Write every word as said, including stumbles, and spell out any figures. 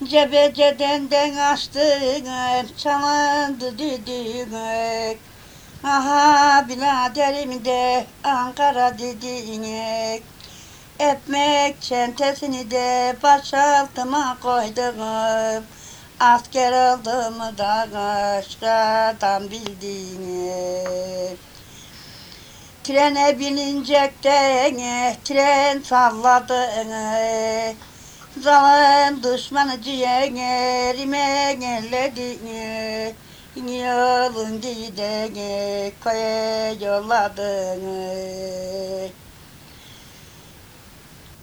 Cebeceden açtın, çalındı düdüğün. Aha biraderim de Ankara dediğin. Ekmek çentesini de başaltıma koydum. Asker oldum da aşkadan bildiğini. Trene bininecekten tren salladın. Zalim düşmanı ciğerime elledin. Yolun gideni köye yolladın.